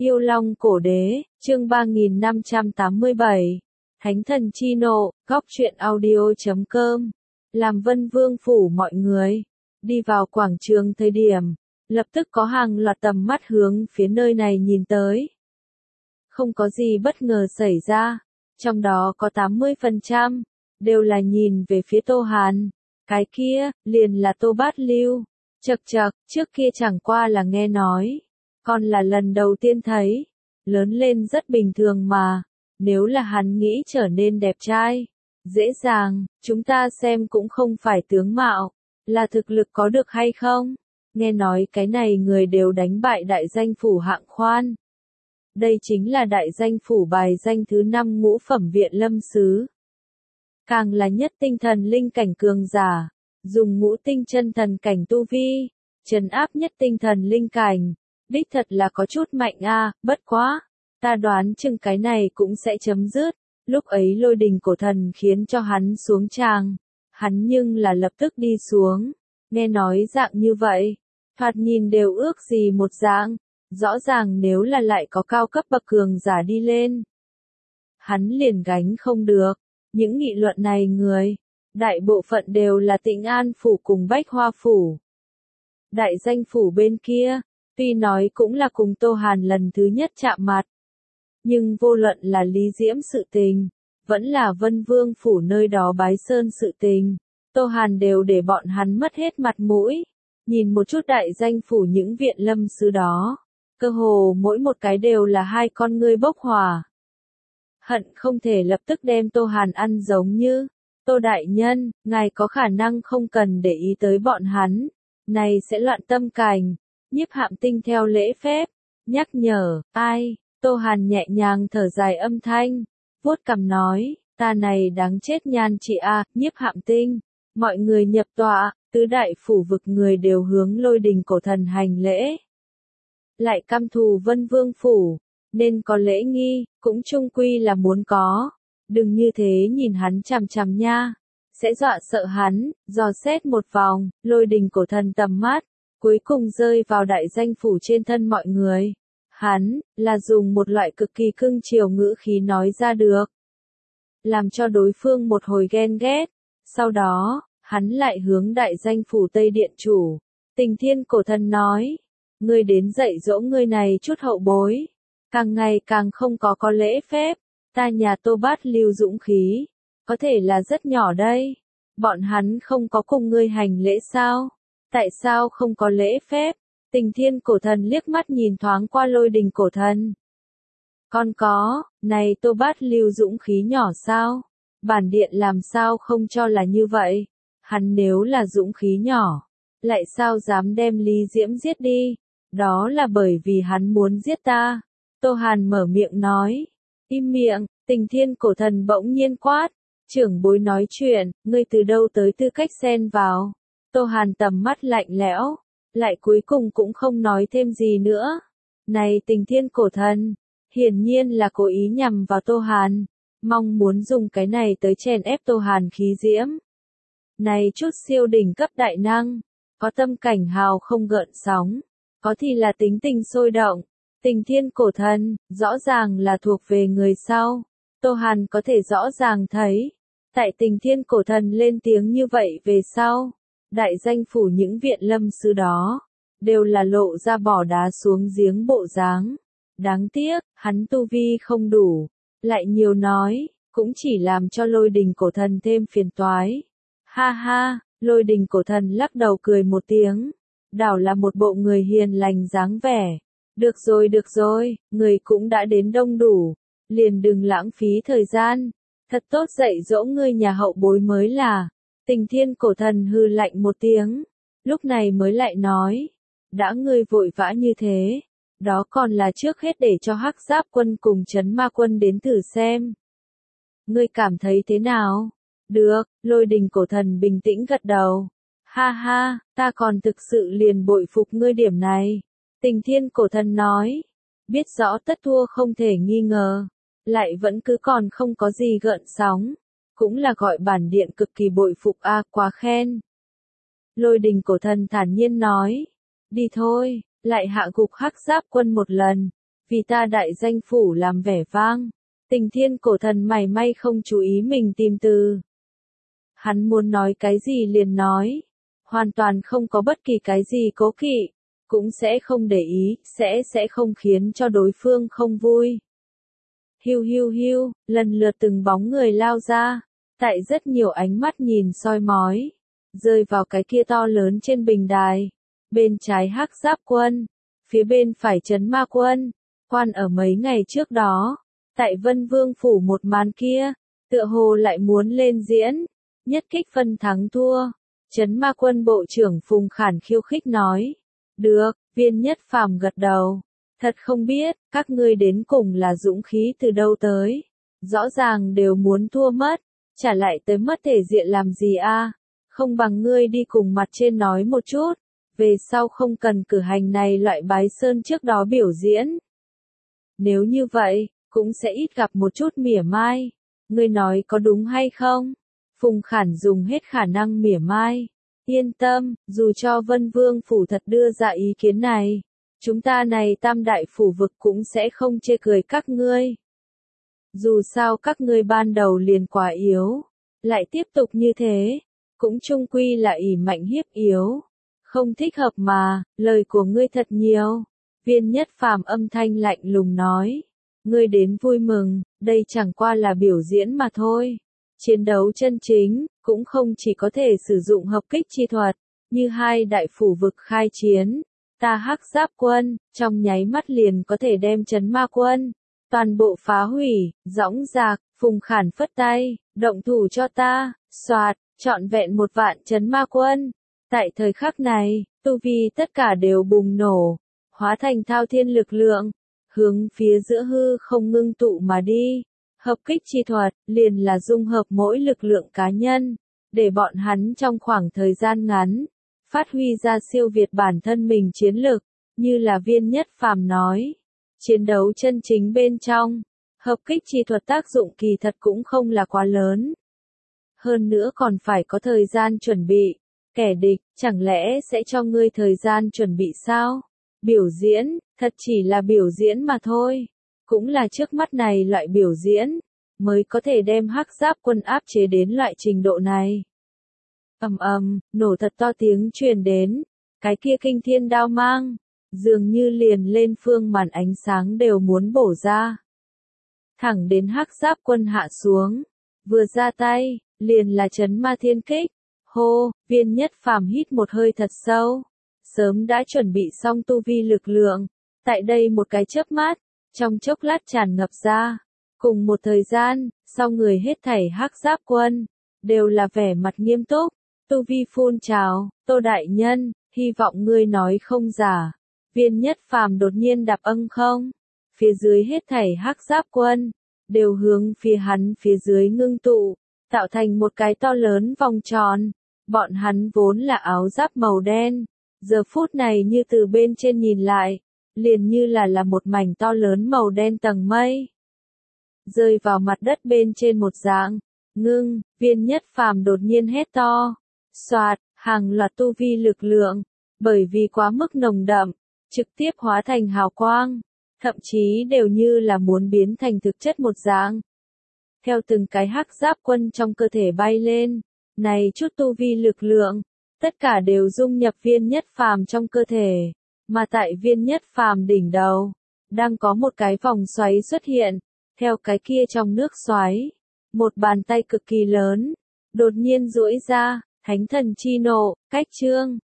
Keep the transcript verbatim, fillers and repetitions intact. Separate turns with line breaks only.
Yêu Long Cổ Đế, chương ba nghìn năm trăm tám mươi bảy. Thánh thần chi nộ, góc truyện audio chấm com. Làm Vân Vương phủ mọi người. Đi vào quảng trường thời điểm, lập tức có hàng loạt tầm mắt hướng phía nơi này nhìn tới. Không có gì bất ngờ xảy ra, trong đó có tám mươi phần trăm, đều là nhìn về phía Tô Hàn. Cái kia, liền là Tô Bát Lưu. Chậc chậc, trước kia chẳng qua là nghe nói. Còn là lần đầu tiên thấy, lớn lên rất bình thường mà, nếu là hắn nghĩ trở nên đẹp trai, dễ dàng, chúng ta xem cũng không phải tướng mạo, là thực lực có được hay không. Nghe nói cái này người đều đánh bại đại danh phủ hạng khoan. Đây chính là đại danh phủ bài danh thứ năm ngũ phẩm viện lâm sứ. Càng là nhất tinh thần linh cảnh cường giả, dùng ngũ tinh chân thần cảnh tu vi, trấn áp nhất tinh thần linh cảnh. Đích thật là có chút mạnh a, à, bất quá, ta đoán chừng cái này cũng sẽ chấm dứt. Lúc ấy Lôi Đình Cổ Thần khiến cho hắn xuống tràng, hắn nhưng là lập tức đi xuống. Nghe nói dạng như vậy, thoạt nhìn đều ước gì một dạng, rõ ràng nếu là lại có cao cấp bậc cường giả đi lên, hắn liền gánh không được. Những nghị luận này người, đại bộ phận đều là Tịnh An phủ cùng Bách Hoa phủ. Đại danh phủ bên kia, tuy nói cũng là cùng Tô Hàn lần thứ nhất chạm mặt, nhưng vô luận là Lý Diễm sự tình, vẫn là Vân Vương phủ nơi đó bái sơn sự tình, Tô Hàn đều để bọn hắn mất hết mặt mũi. Nhìn một chút đại danh phủ những viện lâm sứ đó, cơ hồ mỗi một cái đều là hai con ngươi bốc hỏa. Hận không thể lập tức đem Tô Hàn ăn giống như, Tô đại nhân, ngài có khả năng không cần để ý tới bọn hắn, này sẽ loạn tâm cảnh. Nhiếp Hạm Tinh theo lễ phép, nhắc nhở, ai, Tô Hàn nhẹ nhàng thở dài âm thanh, vuốt cằm nói, ta này đáng chết nhan chị a, à, Nhiếp Hạm Tinh, mọi người nhập tọa, tứ đại phủ vực người đều hướng Lôi Đình Cổ Thần hành lễ. Lại căm thù Vân Vương phủ, nên có lễ nghi, cũng chung quy là muốn có, đừng như thế nhìn hắn chằm chằm nha, sẽ dọa sợ hắn. Dò xét một vòng, Lôi Đình Cổ Thần tầm mắt cuối cùng rơi vào đại danh phủ trên thân mọi người. Hắn, là dùng một loại cực kỳ cưng chiều ngữ khí nói ra được, làm cho đối phương một hồi ghen ghét. Sau đó, hắn lại hướng đại danh phủ Tây Điện chủ, Tình Thiên Cổ Thần nói, ngươi đến dạy dỗ ngươi này chút hậu bối, càng ngày càng không có có lễ phép, ta nhà Tô Bát Lưu dũng khí, có thể là rất nhỏ đây, bọn hắn không có cùng ngươi hành lễ sao? Tại sao không có lễ phép? Tình Thiên Cổ Thần liếc mắt nhìn thoáng qua Lôi Đình Cổ Thần. Còn có, này Tô Bát Lưu dũng khí nhỏ sao? Bản điện làm sao không cho là như vậy? Hắn nếu là dũng khí nhỏ, lại sao dám đem Lý Diễm giết đi? Đó là bởi vì hắn muốn giết ta. Tô Hàn mở miệng nói. Im miệng, Tình Thiên Cổ Thần bỗng nhiên quát. Trưởng bối nói chuyện, ngươi từ đâu tới tư cách xen vào? Tô Hàn tầm mắt lạnh lẽo, lại cuối cùng cũng không nói thêm gì nữa. Này Tình Thiên Cổ Thần, hiển nhiên là cố ý nhằm vào Tô Hàn, mong muốn dùng cái này tới chèn ép Tô Hàn khí diễm. Này chút siêu đỉnh cấp đại năng, có tâm cảnh hào không gợn sóng, có thì là tính tình sôi động. Tình Thiên Cổ Thần, rõ ràng là thuộc về người sau. Tô Hàn có thể rõ ràng thấy, tại Tình Thiên Cổ Thần lên tiếng như vậy về sau, đại danh phủ những viện lâm sứ đó, đều là lộ ra bỏ đá xuống giếng bộ dáng. Đáng tiếc, hắn tu vi không đủ, lại nhiều nói, cũng chỉ làm cho Lôi Đình Cổ Thần thêm phiền toái. Ha ha, Lôi Đình Cổ Thần lắc đầu cười một tiếng, đảo là một bộ người hiền lành dáng vẻ. Được rồi được rồi, người cũng đã đến đông đủ, liền đừng lãng phí thời gian, thật tốt dạy dỗ ngươi nhà hậu bối mới là. Tình Thiên Cổ Thần hư lạnh một tiếng, lúc này mới lại nói, đã ngươi vội vã như thế, đó còn là trước hết để cho Hắc Giáp quân cùng Trấn Ma quân đến thử xem. Ngươi cảm thấy thế nào? Được, Lôi Đình Cổ Thần bình tĩnh gật đầu. Ha ha, ta còn thực sự liền bội phục ngươi điểm này. Tình Thiên Cổ Thần nói, biết rõ tất thua không thể nghi ngờ, lại vẫn cứ còn không có gì gợn sóng. Cũng là gọi bản điện cực kỳ bội phục a, à, quá khen. Lôi Đình Cổ Thần thản nhiên nói, đi thôi, lại hạ gục Hắc Giáp quân một lần, vì ta đại danh phủ làm vẻ vang. Tình thiên cổ thần mảy may không chú ý mình tìm từ. Hắn muốn nói cái gì liền nói, hoàn toàn không có bất kỳ cái gì cố kỵ, cũng sẽ không để ý, sẽ sẽ không khiến cho đối phương không vui. Hiu hiu hiu, lần lượt từng bóng người lao ra, tại rất nhiều ánh mắt nhìn soi mói, rơi vào cái kia to lớn trên bình đài. Bên trái Hắc Giáp Quân, phía bên phải Trấn Ma Quân, quan ở mấy ngày trước đó, tại Vân Vương phủ một màn kia, tựa hồ lại muốn lên diễn, nhất kích phân thắng thua. Trấn Ma Quân bộ trưởng Phùng Khản khiêu khích nói, được, Viên Nhất Phàm gật đầu, thật không biết, các ngươi đến cùng là dũng khí từ đâu tới, rõ ràng đều muốn thua mất, trả lại tới mất thể diện làm gì a? Không bằng ngươi đi cùng mặt trên nói một chút, về sau không cần cử hành này loại bái sơn trước đó biểu diễn. Nếu như vậy, cũng sẽ ít gặp một chút mỉa mai. Ngươi nói có đúng hay không? Phùng Khản dùng hết khả năng mỉa mai. Yên tâm, dù cho Vân Vương phủ thật đưa ra ý kiến này, chúng ta này tam đại phủ vực cũng sẽ không chê cười các ngươi. Dù sao các ngươi ban đầu liền quá yếu, lại tiếp tục như thế, cũng chung quy là ỷ mạnh hiếp yếu. Không thích hợp mà, lời của ngươi thật nhiều. Viên Nhất Phàm âm thanh lạnh lùng nói. Ngươi đến vui mừng, đây chẳng qua là biểu diễn mà thôi. Chiến đấu chân chính, cũng không chỉ có thể sử dụng hợp kích chi thuật, như hai đại phủ vực khai chiến. Ta Hắc Giáp Quân, trong nháy mắt liền có thể đem Trấn Ma Quân toàn bộ phá hủy, dõng dạc. Phùng Khản phất tay, động thủ cho ta, soạt, trọn vẹn một vạn Trấn Ma Quân. Tại thời khắc này, tu vi tất cả đều bùng nổ, hóa thành thao thiên lực lượng, hướng phía giữa hư không ngưng tụ mà đi. Hợp kích chi thuật, liền là dung hợp mỗi lực lượng cá nhân, để bọn hắn trong khoảng thời gian ngắn, phát huy ra siêu việt bản thân mình chiến lực, như là Viên Nhất Phàm nói. Chiến đấu chân chính bên trong, hợp kích chi thuật tác dụng kỳ thật cũng không là quá lớn. Hơn nữa còn phải có thời gian chuẩn bị. Kẻ địch, chẳng lẽ sẽ cho ngươi thời gian chuẩn bị sao? Biểu diễn, thật chỉ là biểu diễn mà thôi. Cũng là trước mắt này loại biểu diễn, mới có thể đem Hắc Giáp Quân áp chế đến loại trình độ này. Ầm ầm, nổ thật to tiếng truyền đến, cái kia kinh thiên đao mang, dường như liền lên phương màn ánh sáng đều muốn bổ ra. Thẳng đến Hắc Giáp Quân hạ xuống, vừa ra tay, liền là Trấn Ma Thiên Kích. Hô, Viên Nhất Phàm hít một hơi thật sâu, sớm đã chuẩn bị xong tu vi lực lượng, tại đây một cái chớp mắt, trong chốc lát tràn ngập ra. Cùng một thời gian, sau người hết thảy Hắc Giáp Quân, đều là vẻ mặt nghiêm túc, tu vi phun trào. Tô đại nhân, hy vọng ngươi nói không giả. Viên Nhất Phàm đột nhiên đạp âng không, phía dưới hết thảy Hắc Giáp Quân, đều hướng phía hắn phía dưới ngưng tụ, tạo thành một cái to lớn vòng tròn. Bọn hắn vốn là áo giáp màu đen, giờ phút này như từ bên trên nhìn lại, liền như là là một mảnh to lớn màu đen tầng mây. Rơi vào mặt đất bên trên một dạng, ngưng, Viên Nhất Phàm đột nhiên hét to. Soạt, hàng loạt tu vi lực lượng, bởi vì quá mức nồng đậm, trực tiếp hóa thành hào quang, thậm chí đều như là muốn biến thành thực chất một dạng. Theo từng cái Hắc Giáp Quân trong cơ thể bay lên, này chút tu vi lực lượng, tất cả đều dung nhập Viên Nhất Phàm trong cơ thể, mà tại Viên Nhất Phàm đỉnh đầu, đang có một cái vòng xoáy xuất hiện, theo cái kia trong nước xoáy, một bàn tay cực kỳ lớn, đột nhiên duỗi ra, thánh thần chi nộ, cách chương.